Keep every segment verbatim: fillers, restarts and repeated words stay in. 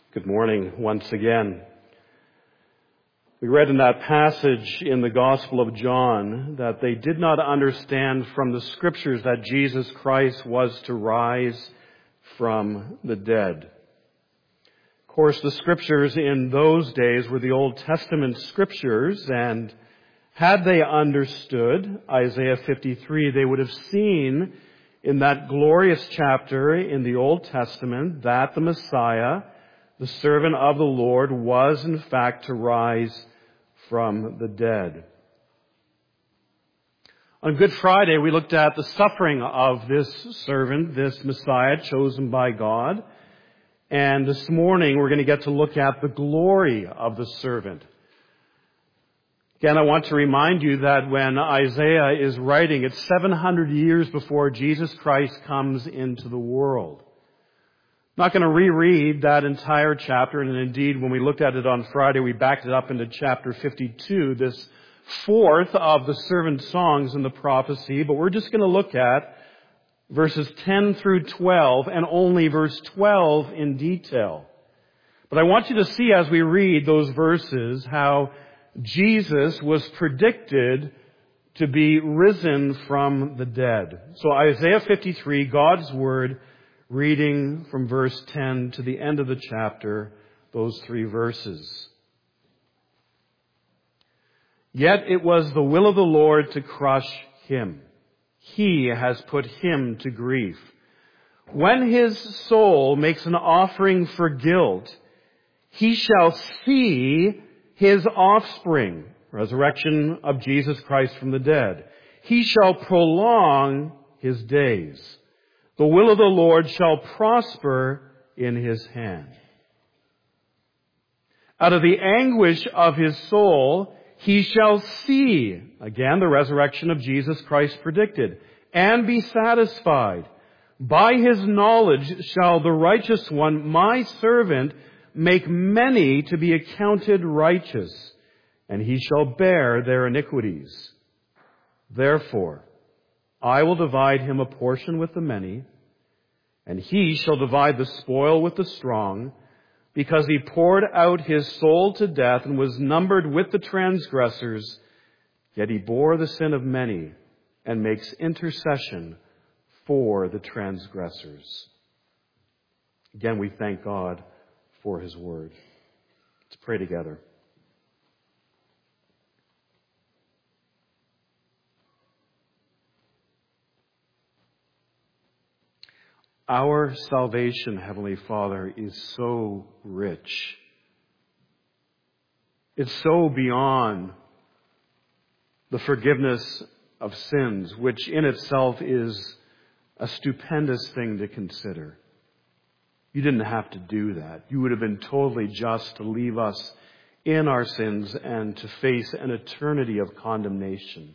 Good morning once again. We read in that passage in the Gospel of John that they did not understand from the Scriptures that Jesus Christ was to rise from the dead. Of course, the Scriptures in those days were the Old Testament Scriptures, and had they understood Isaiah fifty-three, they would have seen in that glorious chapter in the Old Testament that the Messiah, the servant of the Lord, was in fact to rise from the dead. On Good Friday, we looked at the suffering of this servant, this Messiah chosen by God. And this morning, we're going to get to look at the glory of the servant. Again, I want to remind you that when Isaiah is writing, it's seven hundred years before Jesus Christ comes into the world. I'm not going to reread that entire chapter, and indeed, when we looked at it on Friday, we backed it up into chapter fifty-two, this fourth of the servant songs in the prophecy, but we're just going to look at verses ten through twelve, and only verse twelve in detail. But I want you to see as we read those verses how Jesus was predicted to be risen from the dead. So Isaiah fifty-three, God's Word, reading from verse ten to the end of the chapter, those three verses. Yet it was the will of the Lord to crush him. He has put him to grief. When his soul makes an offering for guilt, he shall see his offspring, resurrection of Jesus Christ from the dead. He shall prolong his days. The will of the Lord shall prosper in his hand. Out of the anguish of his soul, he shall see, again, the resurrection of Jesus Christ predicted, and be satisfied. By his knowledge shall the righteous one, my servant, make many to be accounted righteous, and he shall bear their iniquities. Therefore, I will divide him a portion with the many, and he shall divide the spoil with the strong, because he poured out his soul to death and was numbered with the transgressors, yet he bore the sin of many and makes intercession for the transgressors. Again, we thank God for his word. Let's pray together. Our salvation, Heavenly Father, is so rich. It's so beyond the forgiveness of sins, which in itself is a stupendous thing to consider. You didn't have to do that. You would have been totally just to leave us in our sins and to face an eternity of condemnation.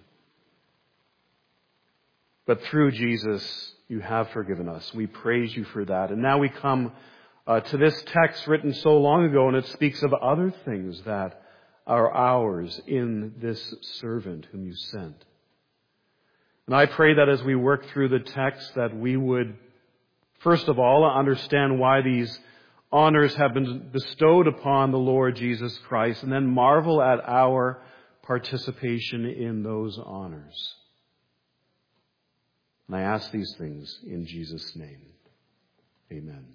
But through Jesus, you have forgiven us. We praise you for that. And now we come uh, to this text written so long ago, and it speaks of other things that are ours in this servant whom you sent. And I pray that as we work through the text, that we would, first of all, understand why these honors have been bestowed upon the Lord Jesus Christ, and then marvel at our participation in those honors. And I ask these things in Jesus' name. Amen.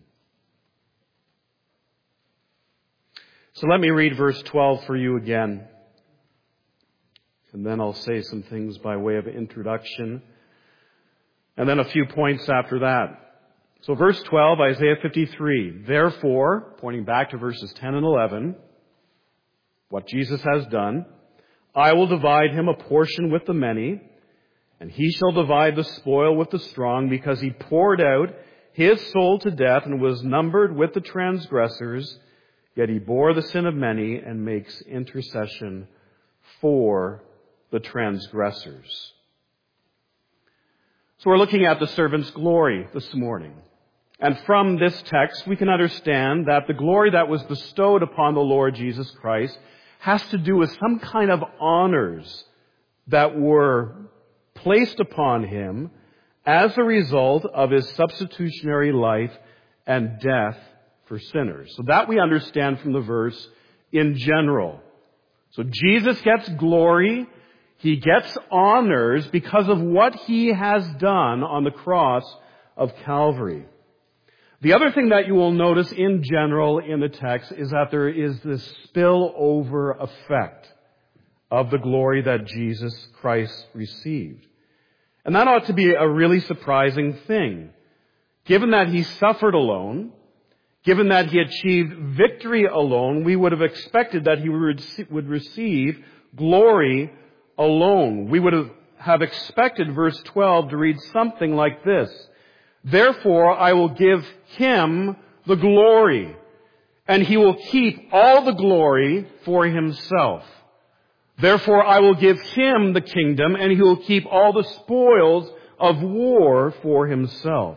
So let me read verse twelve for you again. And then I'll say some things by way of introduction. And then a few points after that. So verse twelve, Isaiah fifty-three. Therefore, pointing back to verses ten and eleven, what Jesus has done, I will divide him a portion with the many, and he shall divide the spoil with the strong, because he poured out his soul to death and was numbered with the transgressors, yet he bore the sin of many and makes intercession for the transgressors. So we're looking at the servant's glory this morning. And from this text, we can understand that the glory that was bestowed upon the Lord Jesus Christ has to do with some kind of honors that were placed upon him as a result of his substitutionary life and death for sinners. So that we understand from the verse in general. So Jesus gets glory. He gets honors because of what he has done on the cross of Calvary. The other thing that you will notice in general in the text is that there is this spillover effect of the glory that Jesus Christ received. And that ought to be a really surprising thing. Given that he suffered alone, given that he achieved victory alone, we would have expected that he would receive glory alone. We would have expected verse twelve to read something like this. Therefore, I will give him the glory, and he will keep all the glory for himself. Therefore, I will give him the kingdom, and he will keep all the spoils of war for himself.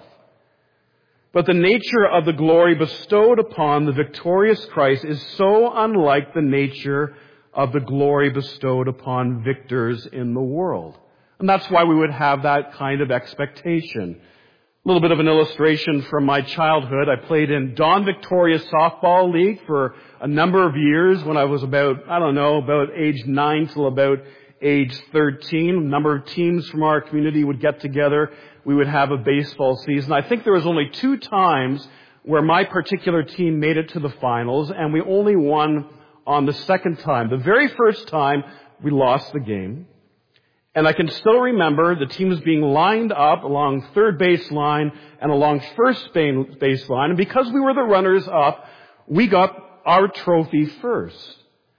But the nature of the glory bestowed upon the victorious Christ is so unlike the nature of the glory bestowed upon victors in the world. And that's why we would have that kind of expectation. A little bit of an illustration from my childhood. I played in Don Victoria Softball League for a number of years when I was about, I don't know, about age nine till about age thirteen. A number of teams from our community would get together. We would have a baseball season. I think there was only two times where my particular team made it to the finals, and we only won on the second time. The very first time, we lost the game. And I can still remember the teams being lined up along third base line and along first base line. And because we were the runners up, we got our trophy first.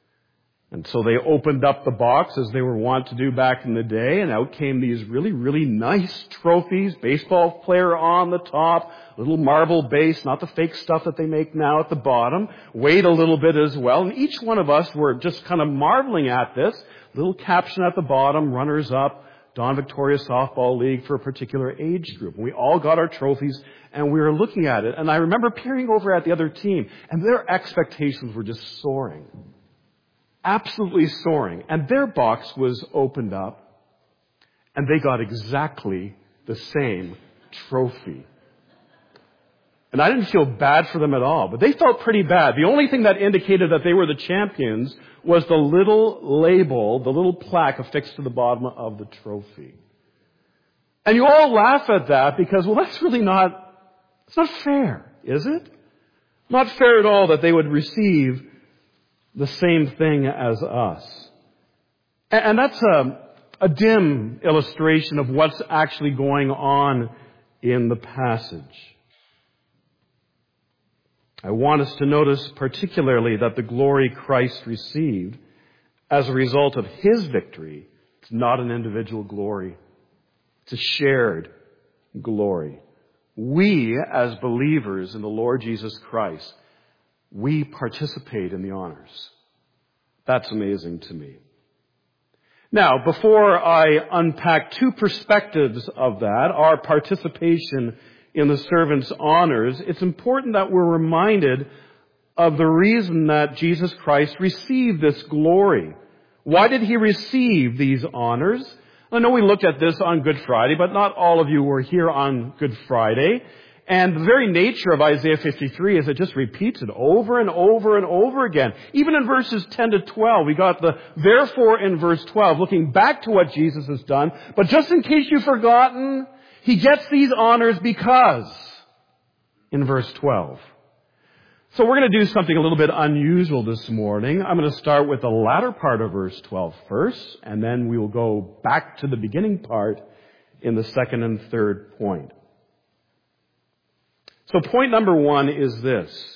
And so they opened up the box as they were wont to do back in the day, and out came these really, really nice trophies. Baseball player on the top, little marble base, not the fake stuff that they make now at the bottom. Weighed a little bit as well. And each one of us were just kind of marveling at this. Little caption at the bottom, runners up, Don Victoria Softball League for a particular age group. We all got our trophies, and we were looking at it. And I remember peering over at the other team, and their expectations were just soaring. Absolutely soaring. And their box was opened up, and they got exactly the same trophy. And I didn't feel bad for them at all, but they felt pretty bad. The only thing that indicated that they were the champions was the little label, the little plaque affixed to the bottom of the trophy. And you all laugh at that because, well, that's really not, it's not fair, is it? Not fair at all that they would receive the same thing as us. And that's a, a dim illustration of what's actually going on in the passage. I want us to notice particularly that the glory Christ received as a result of his victory, it's not an individual glory. It's a shared glory. We, as believers in the Lord Jesus Christ, we participate in the honors. That's amazing to me. Now, before I unpack two perspectives of that, our participation in the servant's honors, it's important that we're reminded of the reason that Jesus Christ received this glory. Why did he receive these honors? I know we looked at this on Good Friday, but not all of you were here on Good Friday. And the very nature of Isaiah fifty-three is it just repeats it over and over and over again. Even in verses ten to twelve, we got the therefore in verse twelve, looking back to what Jesus has done. But just in case you've forgotten, he gets these honors because, in verse twelve. So we're going to do something a little bit unusual this morning. I'm going to start with the latter part of verse twelve first, and then we will go back to the beginning part in the second and third point. So point number one is this.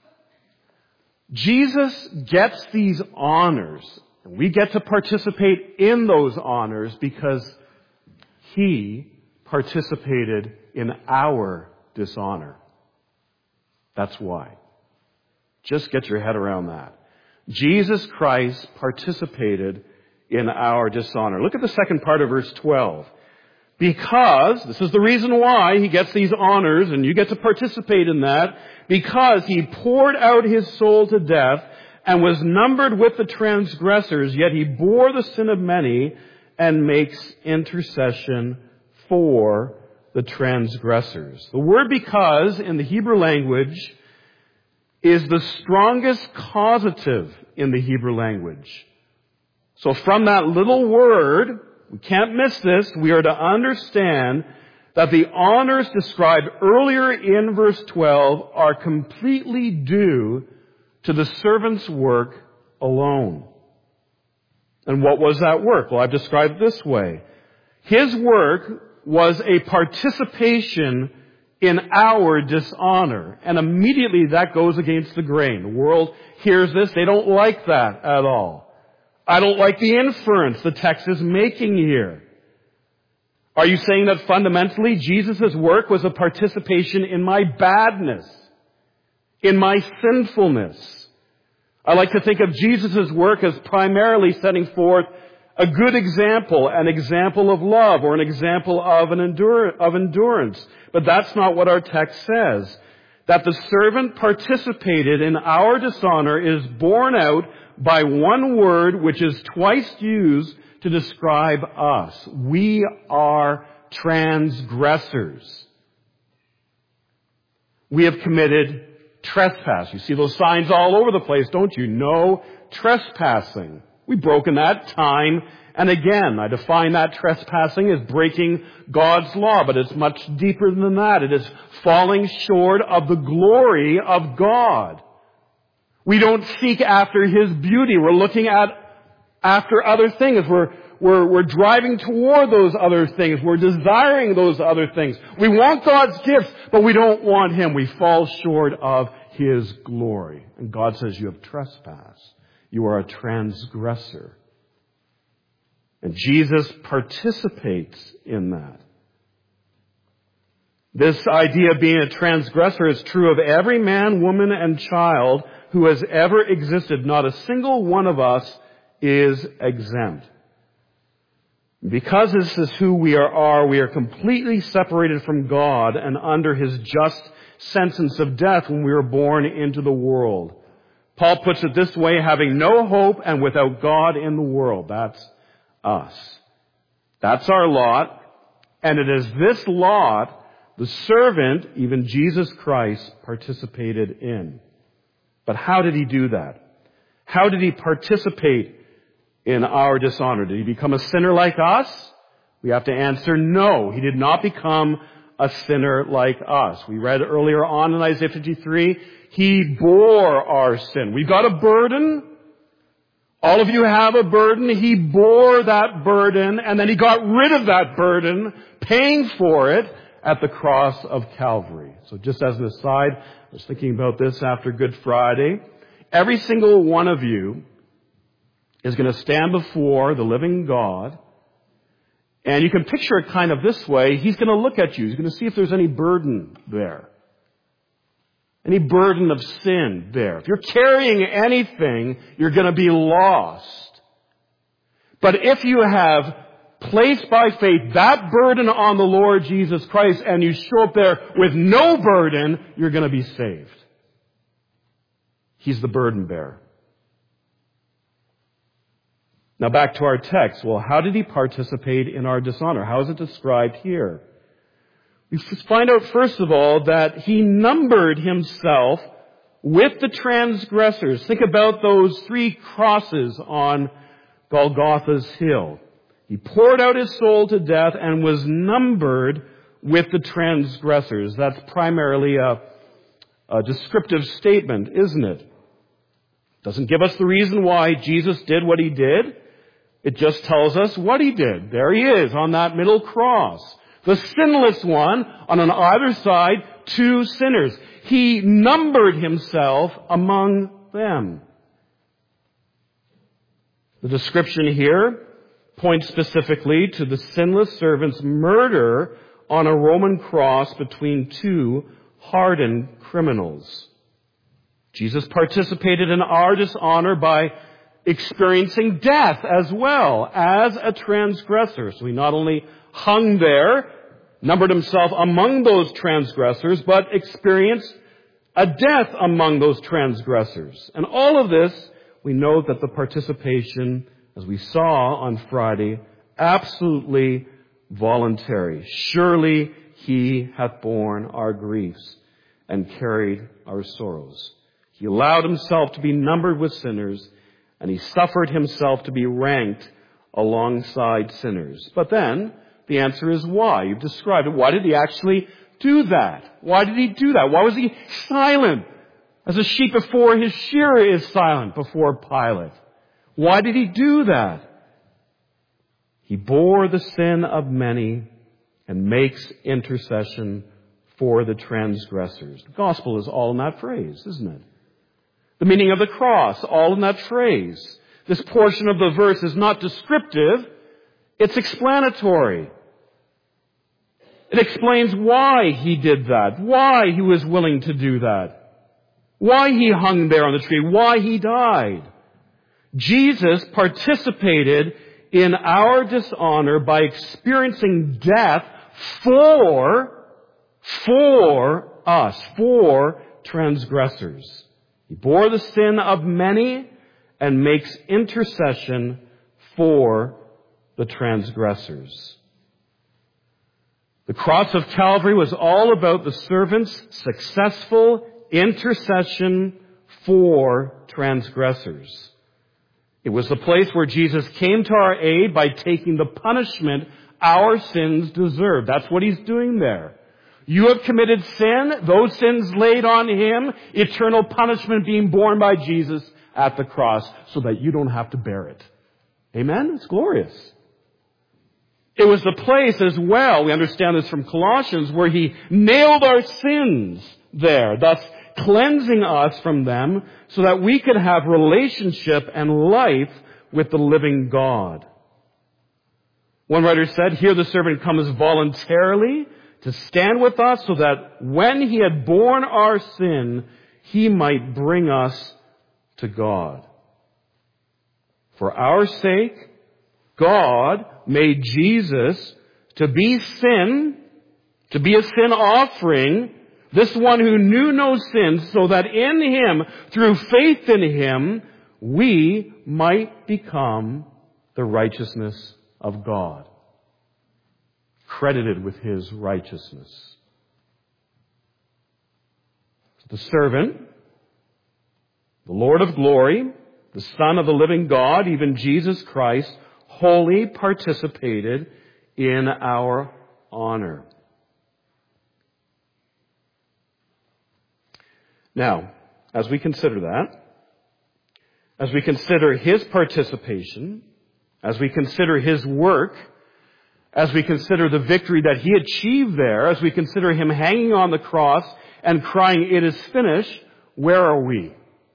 Jesus gets these honors, and we get to participate in those honors because he participated in our dishonor. That's why. Just get your head around that. Jesus Christ participated in our dishonor. Look at the second part of verse twelve. Because, this is the reason why he gets these honors, and you get to participate in that, because he poured out his soul to death and was numbered with the transgressors, yet he bore the sin of many and makes intercession for the transgressors. The word because in the Hebrew language is the strongest causative in the Hebrew language. So from that little word, we can't miss this, we are to understand that the honors described earlier in verse twelve are completely due to the servant's work alone. And what was that work? Well, I've described it this way. His work was a participation in our dishonor. And immediately that goes against the grain. The world hears this. They don't like that at all. I don't like the inference the text is making here. Are you saying that fundamentally Jesus' work was a participation in my badness, in my sinfulness? I like to think of Jesus' work as primarily setting forth a good example, an example of love, or an example of an endure, of endurance. But that's not what our text says. That the servant participated in our dishonor is borne out by one word which is twice used to describe us. We are transgressors. We have committed trespass. You see those signs all over the place, don't you? No trespassing. We've broken that time and again. I define that trespassing as breaking God's law, but it's much deeper than that. It is falling short of the glory of God. We don't seek after His beauty. We're looking at after other things. We're, we're, we're driving toward those other things. We're desiring those other things. We want God's gifts, but we don't want Him. We fall short of His glory. And God says, you have trespassed. You are a transgressor. And Jesus participates in that. This idea of being a transgressor is true of every man, woman, and child who has ever existed. Not a single one of us is exempt. Because this is who we are, we are completely separated from God and under His just sentence of death when we were born into the world. Paul puts it this way, having no hope and without God in the world. That's us. That's our lot. And it is this lot the servant, even Jesus Christ, participated in. But how did He do that? How did He participate in our dishonor? Did He become a sinner like us? We have to answer no. He did not become a sinner like us. We read earlier on in Isaiah fifty-three, He bore our sin. We've got a burden. All of you have a burden. He bore that burden, and then He got rid of that burden, paying for it at the cross of Calvary. So just as an aside, I was thinking about this after Good Friday. Every single one of you is going to stand before the living God, and you can picture it kind of this way. He's going to look at you. He's going to see if there's any burden there. Any burden of sin there. If you're carrying anything, you're going to be lost. But if you have placed by faith that burden on the Lord Jesus Christ and you show up there with no burden, you're going to be saved. He's the burden bearer. Now back to our text. Well, how did He participate in our dishonor? How is it described here? We find out, first of all, that He numbered Himself with the transgressors. Think about those three crosses on Golgotha's hill. He poured out His soul to death and was numbered with the transgressors. That's primarily a, a descriptive statement, isn't it? Doesn't give us the reason why Jesus did what He did. It just tells us what He did. There He is on that middle cross. The sinless one, on an either side, two sinners. He numbered Himself among them. The description here points specifically to the sinless servant's murder on a Roman cross between two hardened criminals. Jesus participated in our dishonor by experiencing death as well as a transgressor. So He not only hung there, numbered Himself among those transgressors, but experienced a death among those transgressors. And all of this, we know that the participation, as we saw on Friday, absolutely voluntary. Surely He hath borne our griefs and carried our sorrows. He allowed himself to be numbered with sinners, and he suffered himself to be ranked alongside sinners. But then, the answer is why. You've described it. Why did he actually do that? Why did he do that? Why was he silent? As a sheep before his shearer is silent before Pilate. Why did he do that? He bore the sin of many and makes intercession for the transgressors. The gospel is all in that phrase, isn't it? The meaning of the cross, all in that phrase. This portion of the verse is not descriptive, it's explanatory. It explains why he did that, why he was willing to do that, why he hung there on the tree, why he died. Jesus participated in our dishonor by experiencing death for, for us, for transgressors. He bore the sin of many and makes intercession for the transgressors. The cross of Calvary was all about the servant's successful intercession for transgressors. It was the place where Jesus came to our aid by taking the punishment our sins deserve. That's what he's doing there. You have committed sin, those sins laid on him, eternal punishment being borne by Jesus at the cross so that you don't have to bear it. Amen? It's glorious. It was the place as well, we understand this from Colossians, where he nailed our sins there, thus cleansing us from them so that we could have relationship and life with the living God. One writer said, here the servant comes voluntarily to stand with us so that when he had borne our sin, he might bring us to God. For our sake, God made Jesus to be sin, to be a sin offering, this one who knew no sin, so that in him, through faith in him, we might become the righteousness of God. Credited with his righteousness. The servant, the Lord of glory, the Son of the living God, even Jesus Christ, wholly participated in our honor. Now, as we consider that, as we consider his participation, as we consider his work, as we consider the victory that he achieved there, as we consider him hanging on the cross and crying, "It is finished," where are we?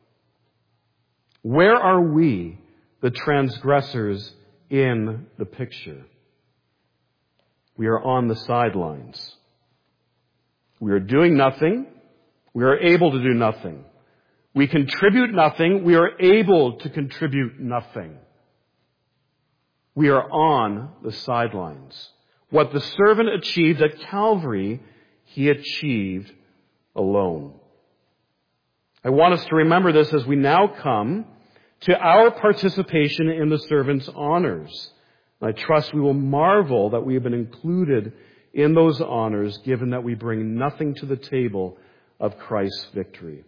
Where are we, the transgressors, in the picture? We are on the sidelines. We are doing nothing. We are able to do nothing. We contribute nothing. We are able to contribute nothing. We are on the sidelines. What the servant achieved at Calvary, he achieved alone. I want us to remember this as we now come to our participation in the servant's honors. I trust we will marvel that we have been included in those honors, given that we bring nothing to the table of Christ's victory.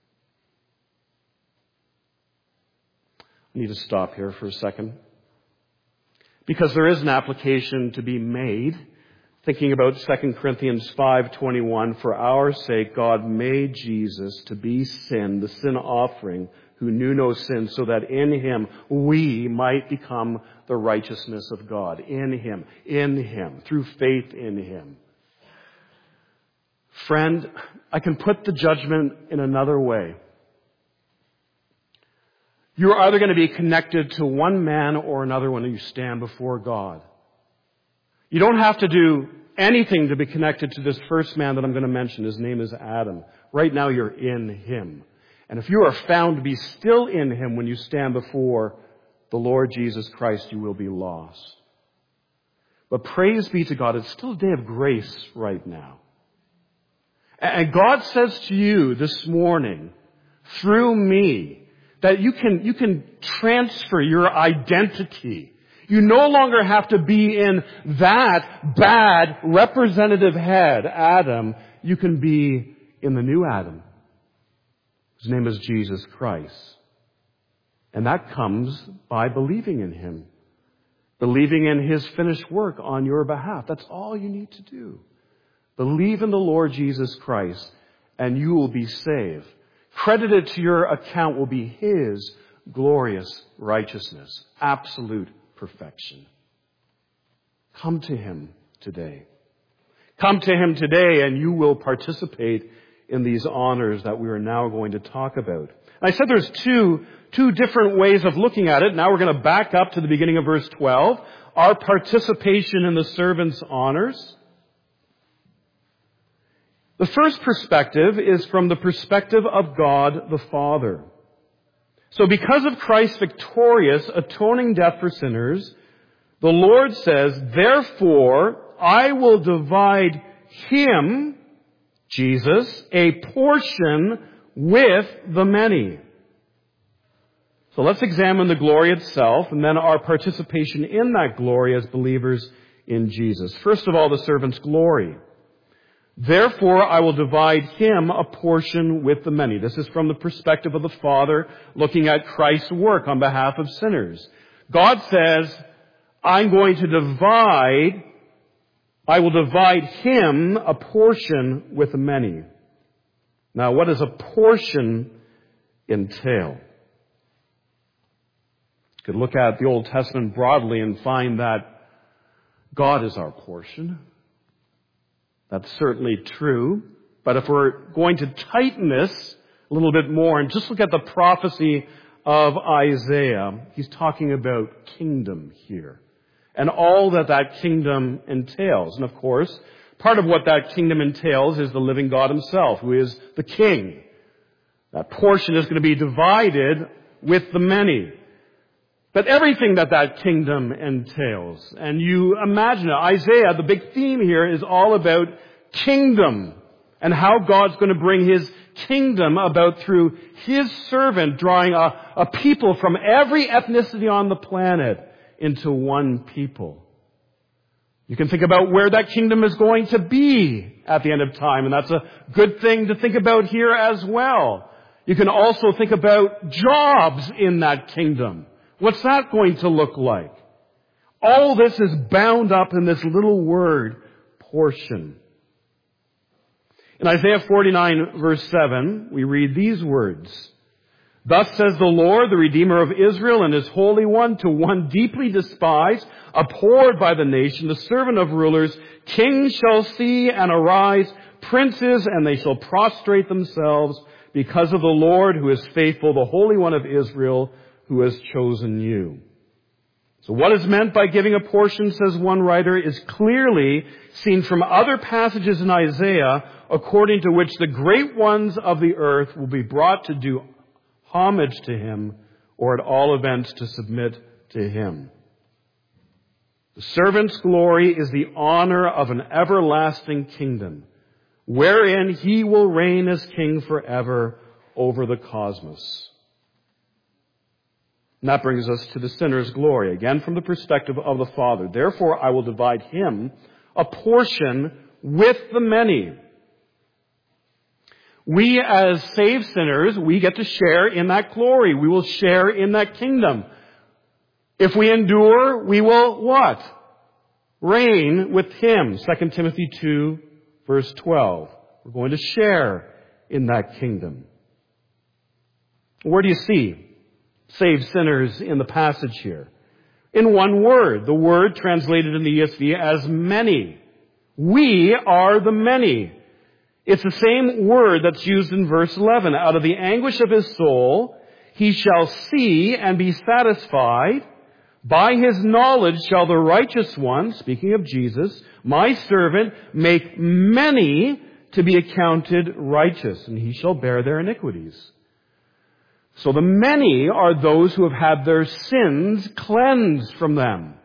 I need to stop here for a second, because there is an application to be made, thinking about Second Corinthians five twenty-one, for our sake God made Jesus to be sin, the sin offering, who knew no sin, so that in him we might become the righteousness of God. In him, in him, through faith in him. Friend, I can put the judgment in another way. You're either going to be connected to one man or another when you stand before God. You don't have to do anything to be connected to this first man that I'm going to mention. His name is Adam. Right now you're in him. And if you are found to be still in him when you stand before the Lord Jesus Christ, you will be lost. But praise be to God, it's still a day of grace right now. And God says to you this morning, through me, that you can, you can transfer your identity. You no longer have to be in that bad representative head, Adam. You can be in the new Adam, His name is Jesus Christ. And that comes by believing in Him. Believing in His finished work on your behalf. That's all you need to do. Believe in the Lord Jesus Christ, and you will be saved. Credited to your account will be His glorious righteousness. Absolute perfection. Come to Him today. Come to Him today, and you will participate in these honors that we are now going to talk about. I said there's two, two different ways of looking at it. Now we're going to back up to the beginning of verse twelve. Our participation in the servant's honors. The first perspective is from the perspective of God the Father. So because of Christ's victorious atoning death for sinners, the Lord says, therefore, I will divide Him, Jesus, a portion with the many. So let's examine the glory itself and then our participation in that glory as believers in Jesus. First of all, the servant's glory. Therefore, I will divide him a portion with the many. This is from the perspective of the Father looking at Christ's work on behalf of sinners. God says, I'm going to divide, I will divide him a portion with the many. Now, what does a portion entail? You could look at the Old Testament broadly and find that God is our portion. That's certainly true. But if we're going to tighten this a little bit more and just look at the prophecy of Isaiah, he's talking about kingdom here and all that that kingdom entails. And of course, part of what that kingdom entails is the living God himself, who is the king. That portion is going to be divided with the many. But everything that that kingdom entails, and you imagine it, Isaiah, the big theme here is all about kingdom and how God's going to bring his kingdom about through his servant, drawing a, a people from every ethnicity on the planet into one people. You can think about where that kingdom is going to be at the end of time, and that's a good thing to think about here as well. You can also think about jobs in that kingdom. What's that going to look like? All this is bound up in this little word, portion. In Isaiah forty-nine, verse seven, we read these words. Thus says the Lord, the Redeemer of Israel and his Holy One, to one deeply despised, abhorred by the nation, the servant of rulers, kings shall see and arise, princes, and they shall prostrate themselves because of the Lord who is faithful, the Holy One of Israel, who has chosen you. So what is meant by giving a portion, says one writer, is clearly seen from other passages in Isaiah, according to which the great ones of the earth will be brought to do homage to him, or at all events to submit to him. The servant's glory is the honor of an everlasting kingdom, wherein he will reign as king forever over the cosmos. And that brings us to the sinner's glory, again from the perspective of the Father. Therefore, I will divide him a portion with the many. We as saved sinners, we get to share in that glory. We will share in that kingdom. If we endure, we will what? Reign with him. Second Timothy two, verse twelve. We're going to share in that kingdom. Where do you see saved sinners in the passage here? In one word, the word translated in the E S V as many. We are the many. It's the same word that's used in verse eleven. Out of the anguish of his soul, he shall see and be satisfied. By his knowledge shall the righteous one, speaking of Jesus, my servant, make many to be accounted righteous, and he shall bear their iniquities. So the many are those who have had their sins cleansed from them.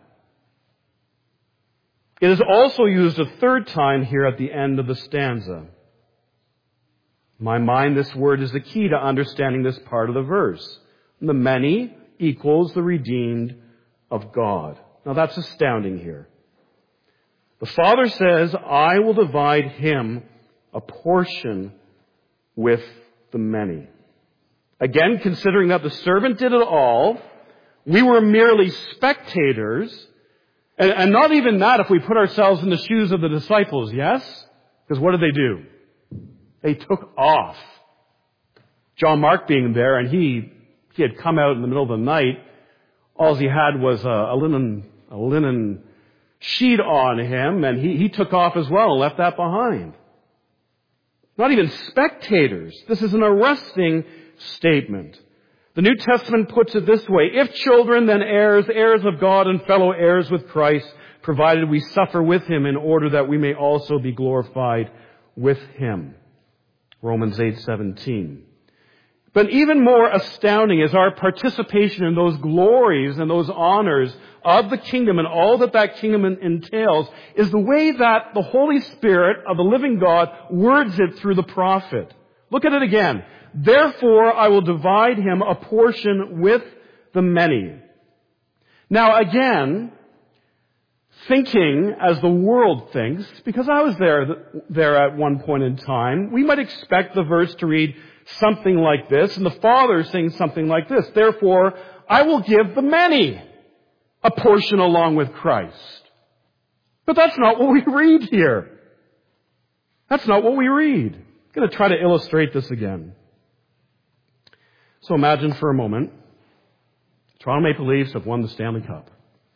It is also used a third time here at the end of the stanza. In my mind, this word is the key to understanding this part of the verse. The many equals the redeemed of God. Now that's astounding here. The Father says, I will divide him a portion with the many. Again, considering that the servant did it all, we were merely spectators, and, and not even that if we put ourselves in the shoes of the disciples, yes? Because what did they do? They took off. John Mark being there, and he he had come out in the middle of the night. All he had was a, a linen a linen sheet on him, and he, he took off as well and left that behind. Not even spectators. This is an arresting statement. The New Testament puts it this way: if children, then heirs, heirs of God and fellow heirs with Christ, provided we suffer with him in order that we may also be glorified with him. Romans eight seventeen. But even more astounding is our participation in those glories and those honors of the kingdom and all that that kingdom entails is the way that the Holy Spirit of the living God words it through the prophet. Look at it again. Therefore, I will divide him a portion with the many. Now again, thinking as the world thinks, because I was there, there at one point in time, we might expect the verse to read something like this, and the Father saying something like this: therefore, I will give the many a portion along with Christ. But that's not what we read here. That's not what we read. I'm going to try to illustrate this again. So imagine for a moment, Toronto Maple Leafs have won the Stanley Cup.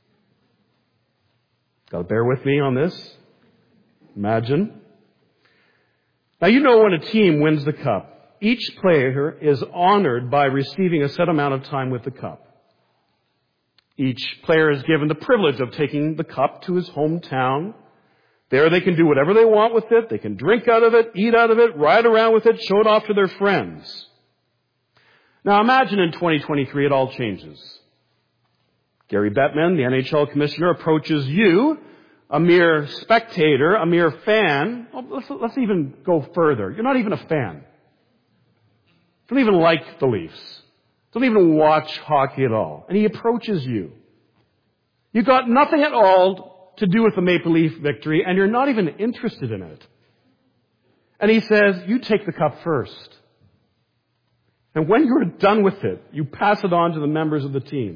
Got to bear with me on this. Imagine. Now you know when a team wins the cup, each player is honored by receiving a set amount of time with the cup. Each player is given the privilege of taking the cup to his hometown. There they can do whatever they want with it. They can drink out of it, eat out of it, ride around with it, show it off to their friends. Now imagine in twenty twenty-three it all changes. Gary Bettman, the N H L commissioner, approaches you, a mere spectator, a mere fan. Well, let's, let's even go further. You're not even a fan. Don't even like the Leafs. Don't even watch hockey at all. And he approaches you. You've got nothing at all to do with the Maple Leaf victory, and you're not even interested in it. And he says, you take the cup first. And when you're done with it, you pass it on to the members of the team.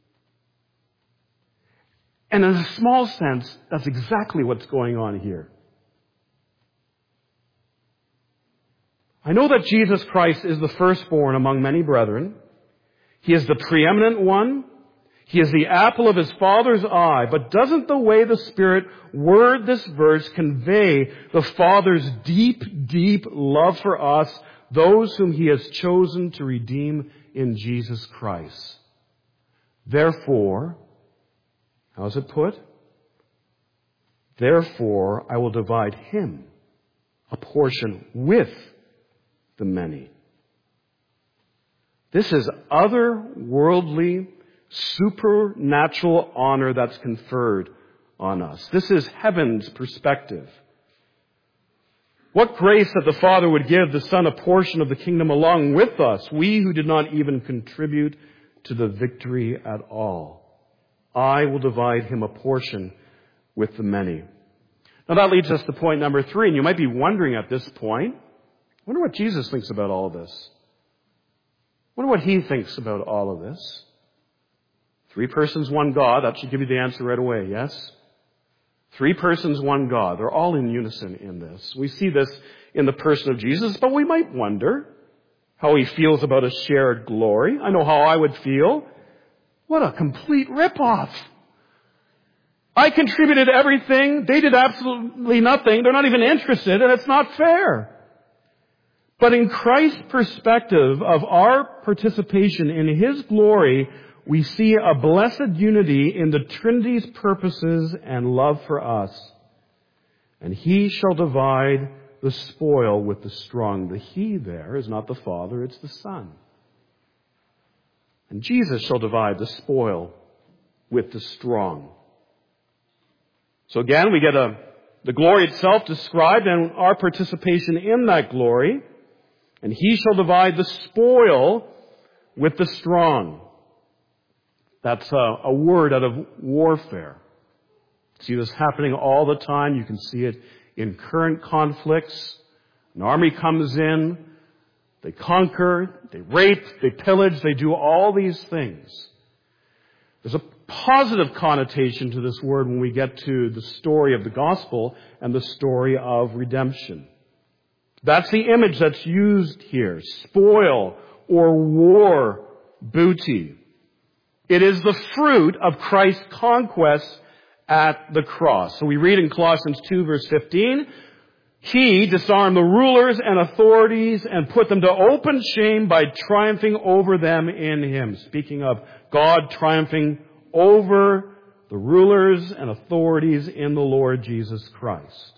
And in a small sense, that's exactly what's going on here. I know that Jesus Christ is the firstborn among many brethren. He is the preeminent one. He is the apple of his Father's eye. But doesn't the way the Spirit word this verse convey the Father's deep, deep love for us, those whom he has chosen to redeem in Jesus Christ? Therefore, how is it put? Therefore, I will divide him a portion with the many. This is otherworldly, supernatural honor that's conferred on us. This is heaven's perspective. What grace that the Father would give the Son a portion of the kingdom along with us, we who did not even contribute to the victory at all. I will divide him a portion with the many. Now that leads us to point number three, and you might be wondering at this point, I wonder what Jesus thinks about all of this. I wonder what he thinks about all of this. Three persons, one God. That should give you the answer right away, yes? Three persons, one God. They're all in unison in this. We see this in the person of Jesus, but we might wonder how he feels about a shared glory. I know how I would feel. What a complete ripoff. I contributed everything. They did absolutely nothing. They're not even interested, and it's not fair. But in Christ's perspective of our participation in his glory, we see a blessed unity in the Trinity's purposes and love for us. And he shall divide the spoil with the strong. The he there is not the Father, it's the Son. And Jesus shall divide the spoil with the strong. So again, we get a, the glory itself described and our participation in that glory. And he shall divide the spoil with the strong. That's a, a word out of warfare. See this happening all the time. You can see it in current conflicts. An army comes in. They conquer, they rape, they pillage, they do all these things. There's a positive connotation to this word when we get to the story of the gospel and the story of redemption. That's the image that's used here. Spoil or war booty. It is the fruit of Christ's conquest at the cross. So we read in Colossians two verse fifteen, He disarmed the rulers and authorities and put them to open shame by triumphing over them in Him. Speaking of God triumphing over the rulers and authorities in the Lord Jesus Christ.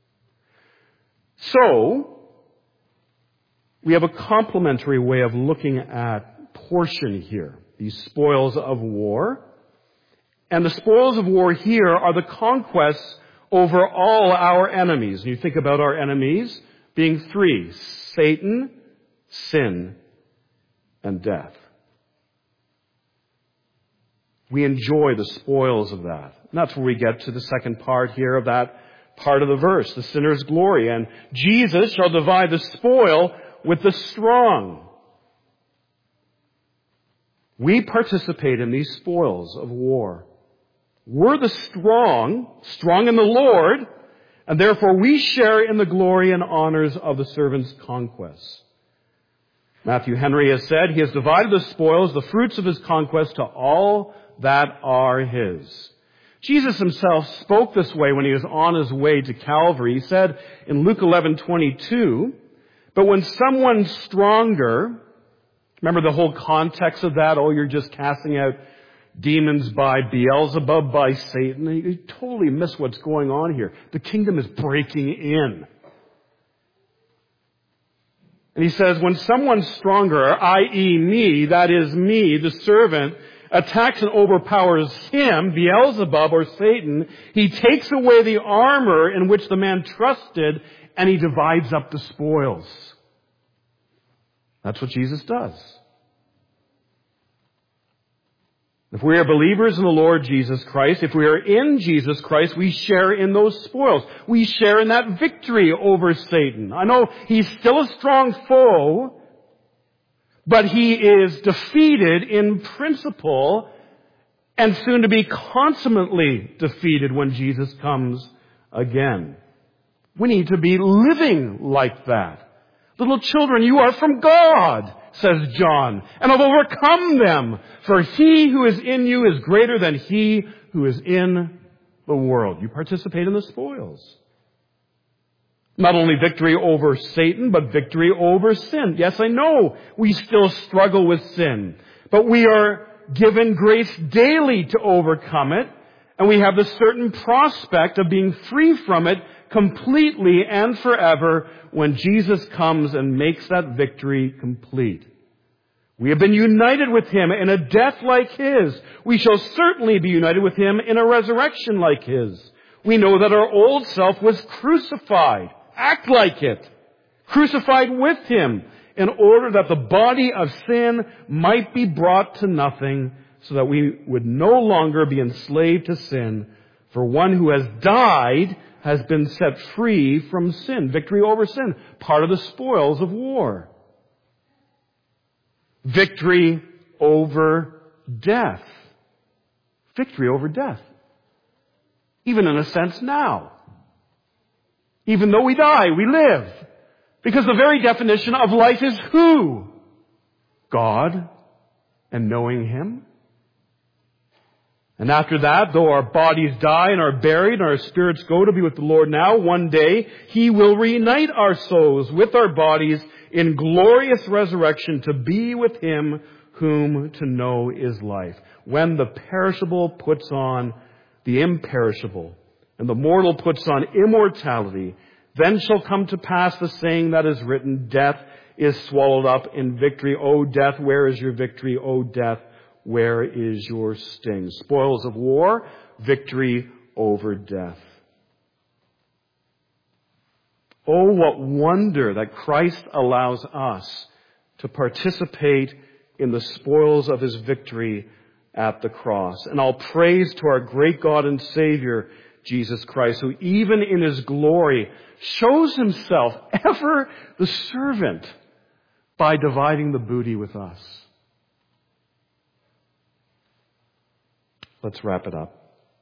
So, we have a complementary way of looking at portion here. These spoils of war. And the spoils of war here are the conquests over all our enemies. And you think about our enemies being three: Satan, sin, and death. We enjoy the spoils of that. And that's where we get to the second part here of that part of the verse, the sinner's glory. And Jesus shall divide the spoil with the strong. We participate in these spoils of war. We're the strong, strong in the Lord, and therefore we share in the glory and honors of the servant's conquests. Matthew Henry has said, He has divided the spoils, the fruits of His conquest, to all that are His. Jesus Himself spoke this way when He was on His way to Calvary. He said in Luke eleven twenty-two, but when someone stronger, remember the whole context of that, oh, you're just casting out demons by Beelzebub, by Satan. You totally miss what's going on here. The kingdom is breaking in. And He says, when someone stronger, that is me, that is me, the servant, attacks and overpowers him, Beelzebub or Satan, he takes away the armor in which the man trusted and he divides up the spoils. That's what Jesus does. If we are believers in the Lord Jesus Christ, if we are in Jesus Christ, we share in those spoils. We share in that victory over Satan. I know he's still a strong foe, but he is defeated in principle and soon to be consummately defeated when Jesus comes again. We need to be living like that. Little children, you are from God, says John, and have overcome them. For he who is in you is greater than he who is in the world. You participate in the spoils. Not only victory over Satan, but victory over sin. Yes, I know we still struggle with sin, but we are given grace daily to overcome it, and we have the certain prospect of being free from it completely and forever when Jesus comes and makes that victory complete. We have been united with Him in a death like His. We shall certainly be united with Him in a resurrection like His. We know that our old self was crucified. Act like it. Crucified with Him in order that the body of sin might be brought to nothing so that we would no longer be enslaved to sin. For one who has died has been set free from sin. Victory over sin. Part of the spoils of war. Victory over death. Victory over death. Even in a sense now. Even though we die, we live. Because the very definition of life is who? God and knowing Him. And after that, though our bodies die and are buried and our spirits go to be with the Lord now, one day He will reunite our souls with our bodies in glorious resurrection to be with Him whom to know is life. When the perishable puts on the imperishable and the mortal puts on immortality, then shall come to pass the saying that is written, death is swallowed up in victory. O death, where is your victory? O death, where is your sting? Spoils of war, victory over death. Oh, what wonder that Christ allows us to participate in the spoils of His victory at the cross. And all praise to our great God and Savior, Jesus Christ, who even in His glory shows Himself ever the servant, by dividing the booty with us. Let's wrap it up.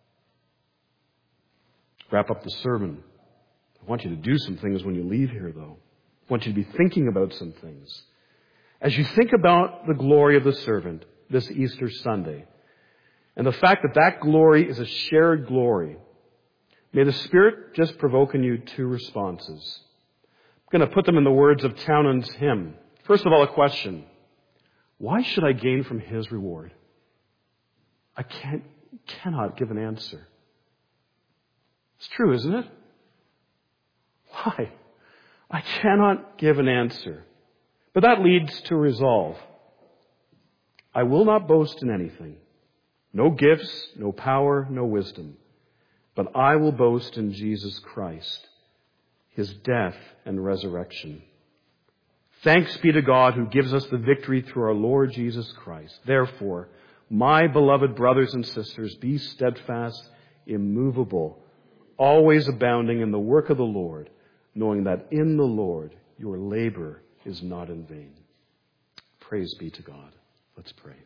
Wrap up the sermon. I want you to do some things when you leave here, though. I want you to be thinking about some things. As you think about the glory of the servant this Easter Sunday, and the fact that that glory is a shared glory, may the Spirit just provoke in you two responses. I'm going to put them in the words of Townend's hymn. First of all, a question. Why should I gain from His reward? I can't, cannot give an answer. It's true, isn't it? Why? I cannot give an answer. But that leads to resolve. I will not boast in anything. No gifts, no power, no wisdom. But I will boast in Jesus Christ, His death and resurrection. Thanks be to God who gives us the victory through our Lord Jesus Christ. Therefore, my beloved brothers and sisters, be steadfast, immovable, always abounding in the work of the Lord, knowing that in the Lord your labor is not in vain. Praise be to God. Let's pray.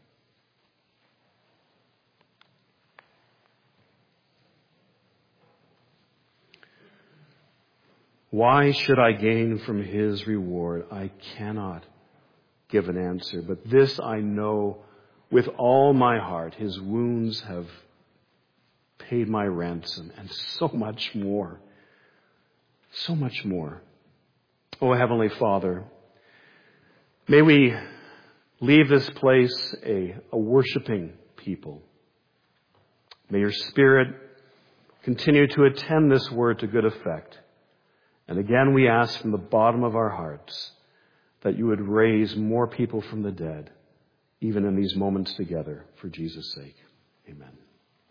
Why should I gain from His reward? I cannot give an answer, but this I know with all my heart. His wounds have paid my ransom, and so much more. So much more. Oh, Heavenly Father, may we leave this place a, a worshiping people. May your Spirit continue to attend this word to good effect. And again, we ask from the bottom of our hearts that you would raise more people from the dead, even in these moments together, for Jesus' sake. Amen.